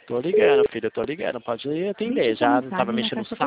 Tô ligando, filho, tô ligando. Pode atender. Já não tava mexendo no saco.